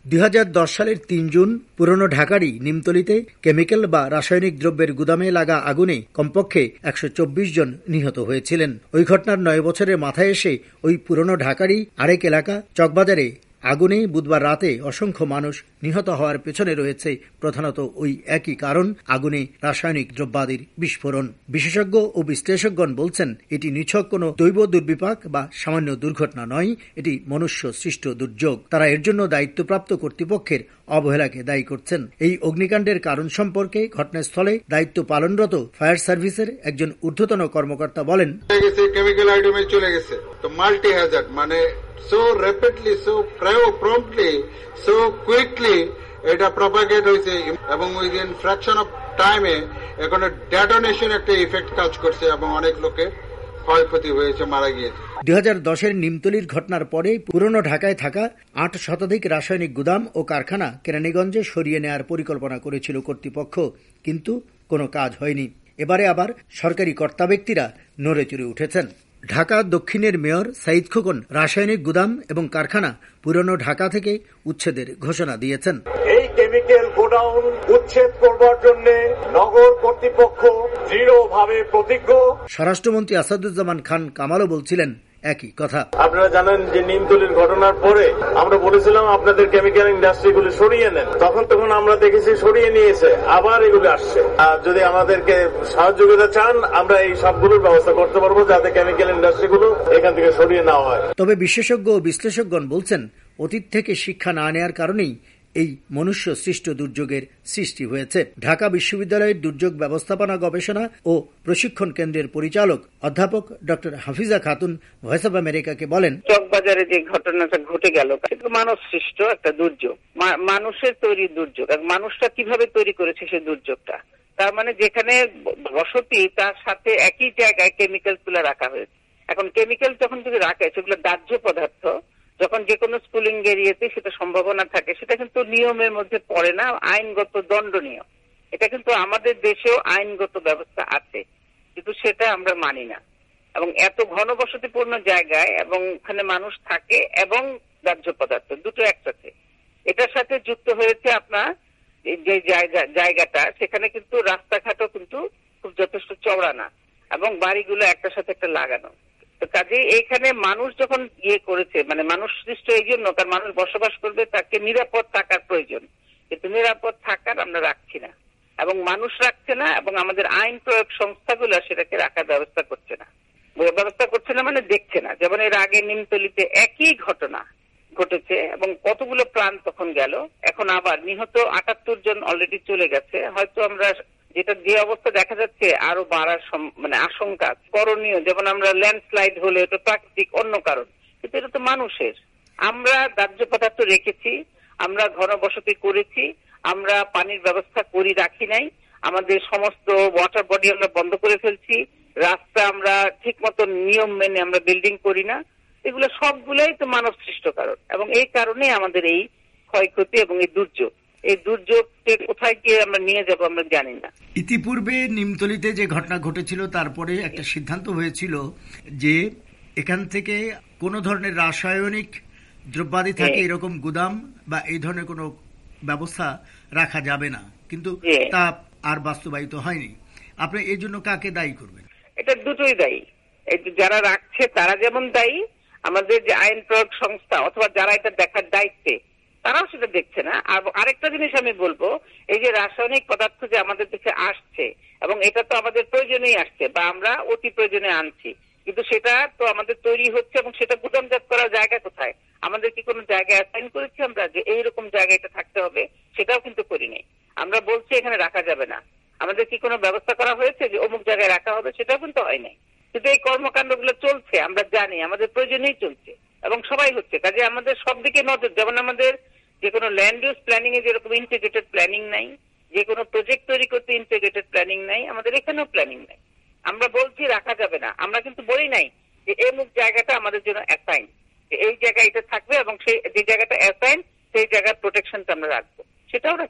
2010 সালের 3 জুন পুরনো ঢাকারই নিমতলীতে কেমিক্যাল বা রাসায়নিক দ্রব্যের গুদামে লাগা আগুনে কমপক্ষে 124 জন নিহত হয়েছিলেন। ওই ঘটনার 9 বছরের মাথায় এসে ওই পুরনো ঢাকারই আরেক এলাকা চকবাজারে আগুনে বুধবার রাতে অসংখ্য মানুষ নিহত হওয়ার পেছনে রয়েছে প্রধানত ওই একই কারণ, আগুনে রাসায়নিক দ্রব্যাদির বিস্ফোরণ। বিশেষজ্ঞ ও বিশ্লেষকগণ বলছেন, এটি নিছক কোনো দৈব দুর্বিপাক বা সামান্য দুর্ঘটনা নয়, এটি মনুষ্য সৃষ্ট দুর্যোগ। তারা এর জন্য দায়িত্বপ্রাপ্ত কর্তৃপক্ষের অবহেলাকে দায়ী করছেন। এই অগ্নিকাণ্ডের কারণ সম্পর্কে ঘটনাস্থলে দায়িত্ব পালনরত ফায়ার সার্ভিসের একজন ঊর্ধ্বতন কর্মকর্তা বলেন, কেমিক্যাল আইটেমে চলে গেছে, তো মাল্টি হ্যাজার্ড, মানে so rapidly, so promptly, so quickly এটা প্রপাগেট হয়েছে এবং উইদিন ফ্র্যাকশন অফ টাইমে এখানে ডেটোনেশন একটা ইফেক্ট কাজ করছে এবং অনেক লোকের ক্ষয়ক্ষতি হয়েছে, মারা গিয়েছে। 2010-এর নিমতলীর ঘটনার পরে পুরনো ঢাকায় থাকা 8 শতাধিক রাসায়নিক গুদাম ও কারখানা কেরানীগঞ্জে সরিয়ে নেওয়ার পরিকল্পনা করেছিল কর্তৃপক্ষ, কিন্তু কোনো কাজ হয়নি। এবারে আবার সরকারি কর্তা ব্যক্তিরা নড়ে চড়ে উঠেছেন। ঢাকা দক্ষিণের মেয়র সাইদ খোকন রাসায়নিক গুদাম এবং কারখানা পুরনো ঢাকা থেকে উচ্ছেদের ঘোষণা দিয়েছেন। এই কেমিক্যাল গোডাউন উচ্ছেদ করবার জন্য নগর কর্তৃপক্ষ দৃঢ়ভাবে প্রতিজ্ঞ। স্বরাষ্ট্রমন্ত্রী আসাদুজ্জামান খান কামালও বলছিলেন একই কথা। আপনারা জানেন যে নিমতলীর ঘটনার পরে আমরা বলেছিলাম আপনাদের কেমিক্যাল ইন্ডাস্ট্রিগুলো সরিয়ে নেন, তখন আমরা দেখেছি সরিয়ে নিয়েছে, আবার এগুলো আসছে। আর যদি আমাদেরকে সহযোগিতা চান, আমরা এই সবগুলোর ব্যবস্থা করতে পারবো যাতে কেমিক্যাল ইন্ডাস্ট্রিগুলো এখান থেকে সরিয়ে নেওয়া হয়। তবে বিশেষজ্ঞ ও বিশ্লেষকগণ বলছেন, অতীত থেকে শিক্ষা না নেয়ার কারণেই এই মনুষ্য সৃষ্ট দুর্যোগের সৃষ্টি হয়েছে। ঢাকা বিশ্ববিদ্যালয়ের দুর্যোগ ব্যবস্থাপনা গবেষণা ও প্রশিক্ষণ কেন্দ্রের পরিচালক অধ্যাপক doctor Hafiza Khatun voice of আমেরিকাকে বলেন, চকবাজারে যে ঘটনাটা ঘটে গেল, মানব সৃষ্ট একটা দুর্যোগ, মানুষের তৈরি দুর্যোগ। মানুষটা কিভাবে তৈরি করেছে সেই দুর্যোগটা, তার মানে যেখানে বসতি তার সাথে একই জায়গায় কেমিক্যাল গুলো রাখা হয়েছে। এখন কেমিক্যাল যখন যদি রাখে, সেগুলো দাহ্য পদার্থ, যখন যে কোনো স্কুলিং এরিয়াতে সেটা সম্ভাবনা থাকে, সেটা কিন্তু নিয়মের মধ্যে পড়ে না, আইনগত দণ্ডনীয়। এটা কিন্তু আমাদের দেশেও আইনগত ব্যবস্থা আছে, কিন্তু সেটা আমরা মানি না। এবং এত ঘনবসতিপূর্ণ জায়গায় এবং ওখানে মানুষ থাকে এবং দাহ্য পদার্থ দুটো একসাথে, এটার সাথে যুক্ত হয়েছে আপনার যে জায়গাটা, সেখানে কিন্তু রাস্তাঘাটও কিন্তু খুব যথেষ্ট চওড়া না এবং বাড়িগুলো একটার সাথে একটা লাগানো। তো কাজে এইখানে মানুষ যখন করেছে, মানে মানুষ সৃষ্ট এই জন্য, কারণ মানুষ বসবাস করবে, তাকে নিরাপদ থাকার প্রয়োজন, কিন্তু নিরাপদ থাকার আমরা রাখছি না এবং মানুষ রাখছে না এবং আমাদের আইন প্রয়োগ সংস্থাগুলো সেটাকে রাখার ব্যবস্থা করছে না মানে দেখছে না। যেমন এর আগে নিমতলীতে একই ঘটনা ঘটেছে এবং কতগুলো প্রাণ তখন গেল, এখন আবার নিহত 78 জন অলরেডি চলে গেছে। হয়তো আমরা যেটা যে অবস্থা দেখা যাচ্ছে আরো বাড়ার মানে আশঙ্কা করণীয়, যেমন আমরা ল্যান্ডস্লাইড হলে এটা প্রাকৃতিক অন্য কারণ, কিন্তু এটা তো মানুষের। আমরা দাহ্য পদার্থ রেখেছি, আমরা ঘনবসতি করেছি, আমরা পানির ব্যবস্থা রাখি নাই, আমাদের সমস্ত ওয়াটার বডি আমরা বন্ধ করে ফেলছি, রাস্তা আমরা ঠিক মতো নিয়ম মেনে আমরা বিল্ডিং করি না। এগুলো সবগুলাই তো মানব সৃষ্ট কারণ এবং এই কারণে আমাদের এই ক্ষয়ক্ষতি এবং এই দুর্যোগকে কোথায় গিয়ে আমরা নিয়ে যাব আমরা জানি না। ইতিপূর্বে নিমতলীতে যে ঘটনা ঘটেছিল, তারপরে একটা সিদ্ধান্ত হয়েছিল যে এখান থেকে কোনো ধরনের রাসায়নিক দ্রব্যাদি থাকে এরকম গুদাম বা এই ধরনের কোনো ব্যবস্থা রাখা যাবে না, কিন্তু তা আর বাস্তবায়িত হয়নি। আপনি এই জন্য কাকে দায়ী করবেন? এটা দুটোই দায়ী। যারা রাখছে তারা যেমন দায়ী, আমাদের যে আইন প্রয়োগ সংস্থা অথবা যারা এটা দেখার দায়িত্বে তারাও সেটা দেখছে না। আর আরেকটা জিনিস আমি বলবো, এই যে রাসায়নিক পদার্থ যে আমাদের দেশে আসছে এবং এটা তো আমাদের প্রয়োজনেই আসছে বা আমরা অতি প্রয়োজনে আনছি, কিন্তু সেটা তো আমাদের তৈরি হচ্ছে এবং সেটা গুদামজাত করার জায়গা কোথায়? আমাদের কি কোনো জায়গায় অ্যাসাইন করেছি আমরা যে এইরকম জায়গায় এটা থাকতে হবে? সেটাও কিন্তু করিনি। আমরা বলছি এখানে রাখা যাবে না। আমাদের কি কোনো ব্যবস্থা করা হয়েছে যে অমুক জায়গায় রাখা হবে? সেটাও কিন্তু হয় নাই। কিন্তু এই কর্মকাণ্ডগুলো চলছে, আমরা জানি, আমাদের প্রয়োজনেই চলছে এবং সবাই হচ্ছে। কাজে আমাদের সব দিকে নজর, যেমন আমাদের যে কোনো ল্যান্ড ইউজ প্ল্যানিং এ যেরকম ইন্টিগ্রেটেড প্ল্যানিং নাই, যে কোনো প্রজেক্ট তৈরি করতে ইন্টিগ্রেটেড প্ল্যানিং নাই, আমাদের এখানেও প্ল্যানিং নাই। আমরা বলছি রাখা যাবে না, আমরা কিন্তু বলি নাই যে অমুক জায়গাটা আমাদের জন্য অ্যাসাইন, এই জায়গায় এটা থাকবে এবং সেই যে জায়গাটা অ্যাসাইন সেই জায়গার প্রোটেকশনটা আমরা রাখবো, সেটাও রাখি নাই।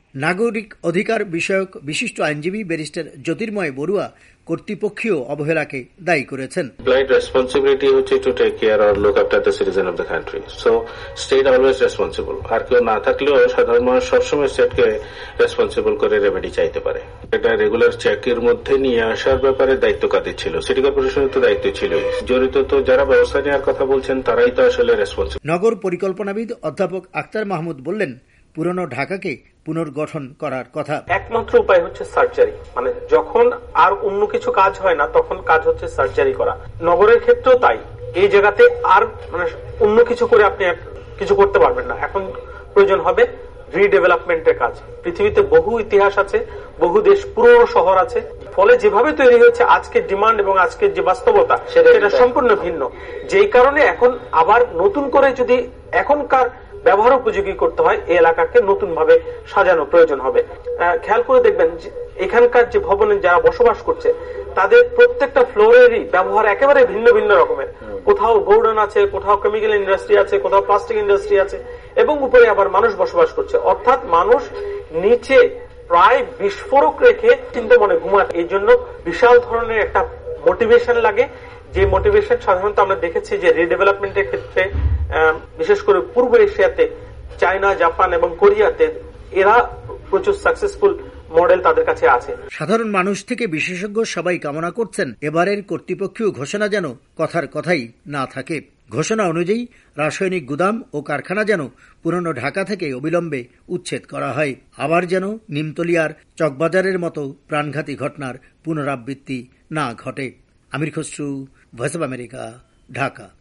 নাগরিক অধিকার বিষয়ক বিশিষ্ট আইনজীবী ব্যারিস্টার জ্যোতির্ময় বড়ুয়া কর্তৃপক্ষীয় অবহেলাকে দায়ী করেছেন। Blind responsibility হচ্ছে to take care or look after the citizen of the country. So state always responsible. আর কেউ না থাকলেও সাধারণ মানুষ সবসময় স্টেটকে রেসপন্সিবল করে রেমেডি চাইতে পারে। এটা রেগুলার চেকের মধ্যে নিয়ে আসার ব্যাপারে দায়িত্ব কাদের ছিল? সিটি কর্পোরেশনের তো দায়িত্ব ছিল। জড়িত তো যারা ব্যবস্থা নেওয়ার কথা বলছেন তারাই তো আসলে রেসপন্সিবল। নগর পরিকল্পনাবিদ অধ্যাপক আক্তার মাহমুদ বললেন, পুরনো ঢাকাকে পুনর্গঠন করার কথা। একমাত্র উপায় হচ্ছে সার্জারি, মানে যখন আর অন্য কিছু কাজ হয় না তখন কাজ হচ্ছে সার্জারি করা। নগরের ক্ষেত্রেও তাই, এই জায়গাতে আর মানে অন্য কিছু করে আপনি কিছু করতে পারবেন না। এখন প্রয়োজন হবে রিডেভেলপমেন্টের কাজ। পৃথিবীতে বহু ইতিহাস আছে, বহু দেশ পুরনো শহর আছে, ফলে যেভাবে তৈরি হয়েছে আজকের ডিমান্ড এবং আজকের যে বাস্তবতা সেটা সম্পূর্ণ ভিন্ন। যেই কারণে এখন আবার নতুন করে যদি এখনকার ব্যবহার উপযোগী করতে হয়, এই এলাকাকে নতুন ভাবে সাজানো প্রয়োজন হবে। খেয়াল করে দেখবেন এখানকার যে ভবনে যারা বসবাস করছে তাদের প্রত্যেকটা ফ্লোরেরই ব্যবহার একেবারে ভিন্ন ভিন্ন রকমের। কোথাও গোডাউন আছে, কোথাও কেমিক্যাল ইন্ডাস্ট্রি আছে, কোথাও প্লাস্টিক ইন্ডাস্ট্রি আছে এবং উপরে আবার মানুষ বসবাস করছে। অর্থাৎ মানুষ নিচে প্রায় বিস্ফোরক রেখে চিন্তা মনে ঘুমায়। এই জন্য বিশাল ধরনের একটা মোটিভেশন লাগে, যে মোটিভেশন সাধারণত আমরা দেখেছি যে রিডেভেলপমেন্টের ক্ষেত্রে বিশেষ করে পূর্ব এশিয়াতে, চায়না, জাপান এবং কোরিয়াতে এরা প্রচুর সাকসেসফুল মডেল তাদের কাছে আছে। সাধারণ মানুষ থেকে বিশেষজ্ঞ সবাই কামনা করছেন এবারের কর্তৃপক্ষীয় ঘোষণা যেন কথার কথাই না থাকে। ঘোষণা অনুযায়ী রাসায়নিক গুদাম ও কারখানা যেন পুরনো ঢাকা থেকে অবিলম্বে উচ্ছেদ করা হয়। আবার যেন নিমতলিয়ার চকবাজারের মতো প্রাণঘাতী ঘটনার পুনরাবৃত্তি না ঘটে। Amir Khasru, voice of America, Dhaka.